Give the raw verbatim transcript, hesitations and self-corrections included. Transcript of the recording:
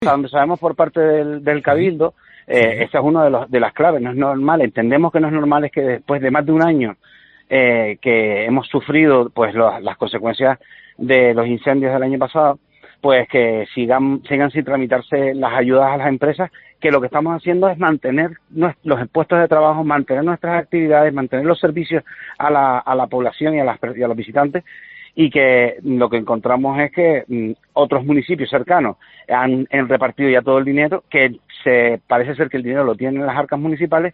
donde sabemos por parte del, del Cabildo, eh, sí. Esa es una de, los, de las claves. No es normal, entendemos que no es normal es que después de más de un año eh, que hemos sufrido pues lo, las consecuencias de los incendios del año pasado, pues que sigan sigan sin tramitarse las ayudas a las empresas, que lo que estamos haciendo es mantener los puestos de trabajo, mantener nuestras actividades, mantener los servicios a la, a la población y a, las, y a los visitantes, y que lo que encontramos es que mm, otros municipios cercanos han, han repartido ya todo el dinero, que se parece ser que el dinero lo tienen las arcas municipales